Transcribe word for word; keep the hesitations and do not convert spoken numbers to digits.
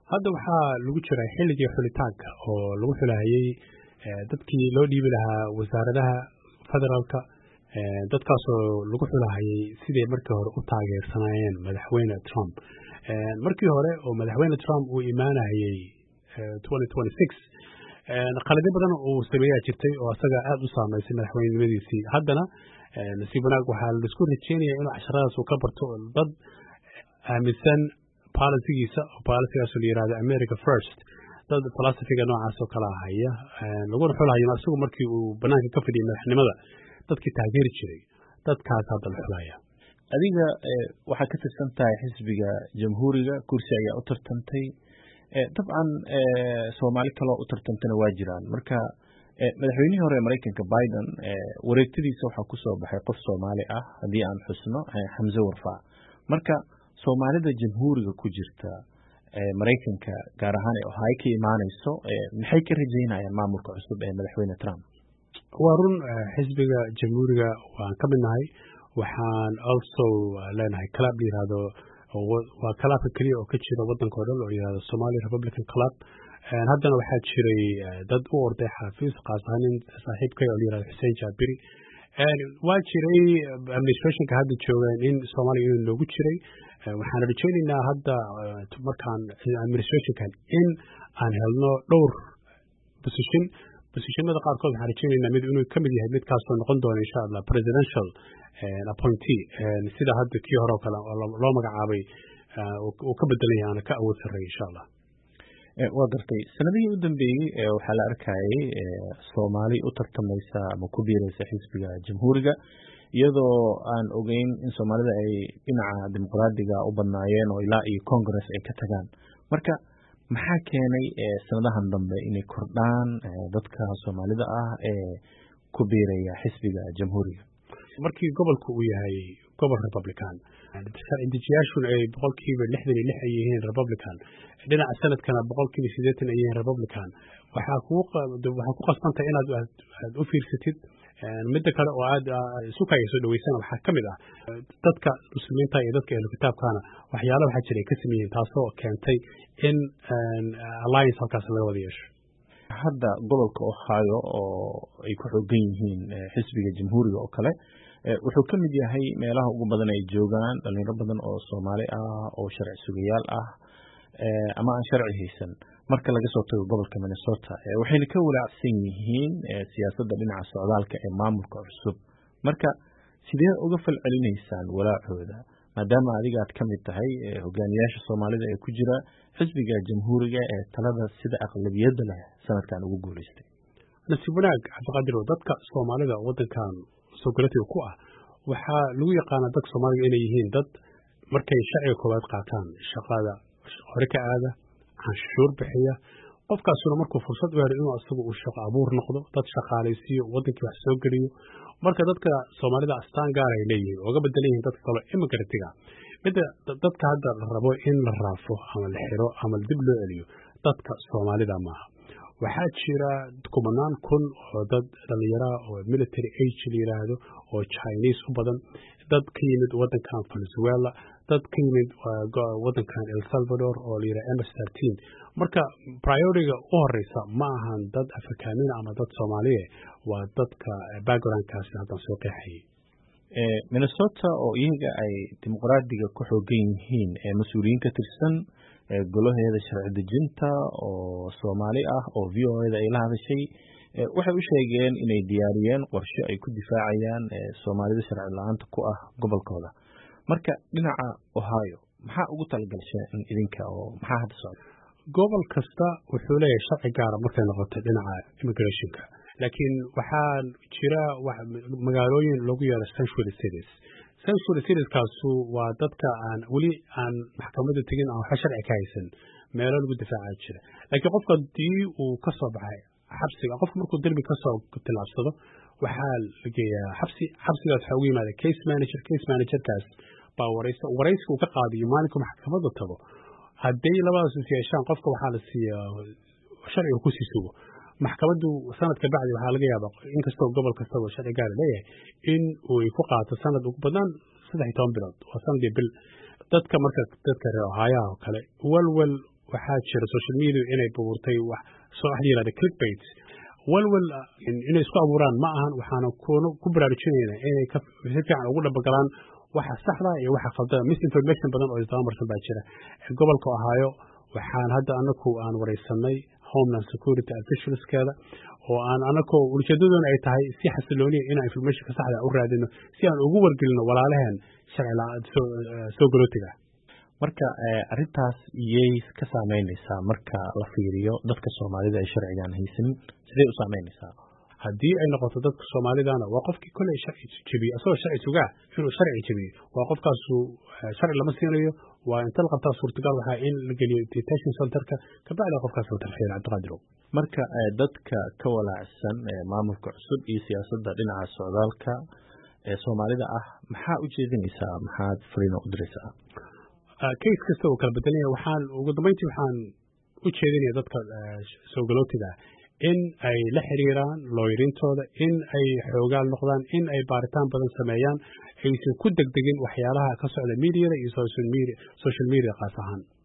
hadda waxaa lagu jiray xilligii xulitaanka oo lagu xulahayey dadkii loo dhiibi lahaa wasaaradaha federaalka dadkaasoo lagu xulahayey siday markii hore u taageersanaayeen madaxweyne Trump. Markii hore oo madaxweyne Trump uu imaanayey twenty twenty-six qalado badan uu sameeyaa jirtay oo asaga aad u saameysay madaxweynimadiisii. Haddana nasiib wanaag waxaa la isku rajeynayaa inuu casharadaas uu ka barto dad aaminsan policygiisa oo policygaas la yiraahdo America First, dad philosophiga noocaas oo kala haya laguna xulayo isagu markii uu banaanka ka fadhiyay madaxnimada dadkii taageeri jiray dadkaas hadda la xulaya. adiga waxaa ka tirsan tahay xisbiga jamhuuriga, kursi ayaa u tartantay, dabcan Soomaali kale oo u tartantana waa jiraan. Marka madaxweynihii hore Mareykanka Biden wareegtadiisa waxaa ku soo baxay qof Soomaali ah haddii aan xusno Xamse Warfaa. Marka Soomaalida jamhuuriga ku jirta Mareykanka gaar ahaan ee Ohio ka imaanayso maxay ka rajeynayaan maamulka cusub ee madaxweyne Trump? Waa run xisbiga jamhuuriga waan ka midnahay, waxaan also leenahay club la yiraahdo waa clubka kaliya oo ka jira waddanka oo dhan oo yiraahdo Somali Republican Club. haddana waxaa jiray dad u orday xafiis qaas ahaan in saaxiibkay oo la yiraahdo Xuseen Jaabiri. waa jiray administrationka hadda joogaan in Soomaaliya inuu loogu jiray. waxaan rajaynaynaa hadda markaan administrationkan in aan helno dhowr position positionada qaarkood waxaan rajaynaynaa mid inuu ka mid yahay midkaasoo noqon doona insha Allah presidential appointee sida hadda kii hore oo kale loo magacaabay uu ka bedelan yahay ka awood sarreeya insha Allah. waa gartay sanadihii u dambeeyey waxaa la arkayay Soomaali u tartamaysa ama ku biiraysa xisbiga jamhuuriga, iyadoo aan ogeyn in Soomaalida ay dhinaca dimuqraadiga u badnaayeen oo ilaa iyo Congress ay ka tagaan. Marka maxaa keenay sanadahan dambe inay kordhaan dadka Soomaalida ah ee ku biiraya xisbiga jamhuuriga? Markii gobolku uu yahay gobol Republican, sharci-dejiyaashuna ay boqolkiiba lixdan iyo lix ay yihiin Republican, dhinaca sanadkana boqolkiiba siddeetan ay yihiin Republican, waxaa ku waxaa ku qasbantay inaad aad u fiirsatid. midda kale oo aad isu kayso dhaweysana waxaa ka mid ah dadka muslimiinta iyo dadka ahlu kitaabkana waxyaalo waxaa jiray ka sameeyeen taasoo keentay in alliance halkaas laga wada yeesho. hadda gobolka Ohio oo ay ku xooggan yihiin xisbiga jamhuuriga oo kale wuxuu ka mid yahay meelaha ugu badan ay joogaan dhalinyaro badan oo Soomaali ah oo sharci sugayaal ah ama aan sharci haysan. marka laga soo tago gobolka Minnesota waxayna ka walaacsan yihiin siyaasadda dhinaca socdaalka ee maamulka cusub. marka sidee uga falcelinaysaan walaacooda maadaama adiga aad ka mid tahay hogaamiyaasha Soomaalida ee ku jira xisbiga jamhuuriga ee talada sida aqlabiyadda leh sanadkan ugu guuleystay? nasiib wanaag Cabdiqaadir, dadka Soomaalida waddankan soo galatiga ku ah waxaa lagu yaqaanaa dadka Soomaaliga inay yihiin dad markay sharciga koowaad qaataan shaqada hore ka aada canshuur bixiya, qofkaasuna markuu fursad u helo inuu asagu uu shaqo abuur noqdo, dad shaqaalaysiiyo, waddankii wax soo geliyo. marka dadka Soomaalida astaan gaar ay leeyihiin ooga bedelan yihiin dadka kale immigrant-ga. midda dadka hadda la rabo in la raafo ama la xiro ama dib loo celiyo dadka Soomaalida maaha. waxaa jira kumanaan kun oo dad dhalinyaro oo military age la yiraahdo oo Chinese u badan, dad ka yimid waddankan Venezuela, dad ka yimid waddankan El Salvador oo la yiraahdo M S thirteen. marka priority-ga u horeysa ma ahan dad Afrikaaniin ama dad Soomaaliye, waa dadka background-kaasi haddan soo qeexayay. Minnesota oo iyaga ay dimuqraadiga ku xooggan yihiin ee mas-uuliyiin ka tirsan golaheeda sharci dejinta oo Soomaali ah oo V O A da ay la hadashay waxay u sheegeen inay diyaariyeen qorshe ay ku difaacayaan Soomaalida sharci la'aanta ku ah gobolkooda. marka dhinaca Ohio maxaa ugu talagalsheen idinka oo maxaa hadda socda? gobol kasta wuxuu leeyahay sharci gaar ah markay noqoto dhinaca immigration-ka, laakiin waxaa jira magaalooyin lagu yeero sanctuary cities. sanctuary cities-kaasu waa dadka aan weli aan maxkamadda tegin aan waxa sharci ka haysan meelo lagu difaaca jira. laakiin qofka haddii uu ka soo baxay xabsiga, qofka markuu derbi ka soo tilaabsado waxaa la geeyaa xabsi. xabsigaas waxaa ugu yimaada case manager. case managerkaas baa wareysa wareysiga uu ka qaadiyo maalinka maxkamadda tago. hadday labadaas is yeeshaan qofka waxaa la siiyaa sharciga ku sii sugo. maxkamaddu sanadka bacdi waxaa laga yaabaa inkastoo gobol kastaba sharci gaar leeyahay in uu ku qaato sanad ugu badan saddex iyo toban bilood waa sanadii bil. dadka marka dadka reer Ohio oo kale walwal waxaa jira social media inay buurtay wax soo wax yiraahdo clickbait walwal inay isku abuuraan ma ahan waxaana ku baraarujinayna inay si fiican ugu dhabagalaan waxa saxda iyo waxa khaldan misinformation badan oo isdaba marsan baa jira gobolka Ohio waxaan hadda anaku aan wareysanay Homeland Security officialskeeda oo aan anaku ujeedadoona ay tahay si xasilooniya in information ka saxda u raadino si aan ugu wargelino walaalaheen sharci la'aan soo galootiga marka arintaas iyay ka saameynaysaa marka la fiiriyo dadka Soomaalida ay sharcigan haysan sidee u saameynaysaa haddii ay noqoto dadka Soomaalidana waa qofkii kale sharci jabiyo asoo sharci sugaa inuu sharci jabiyo waa qofkaas sharci lama siinayo waa inta la qabtaa suurtagal waxa in la geliyo detention centerka ka bacda qofkaas uu tarxiil Cabdiqaadir marka dadka ka walaacsan maamulka cusub iyo siyaasadda dhinaca socdaalka ee Soomaalida ah maxaa u jeedinaysaa maxaad fariin u diraysaa case kasta oo kala bedelaya waxaan ugu dambeyntii waxaan u jeedinayaa dadka soo galootiga in ay la xiriiraan looyirintooda in ay xoogaal noqdaan in ay baaritaan badan sameeyaan aysan ku degdegin waxyaalaha ka socda media iyo social media social media qaas ahaan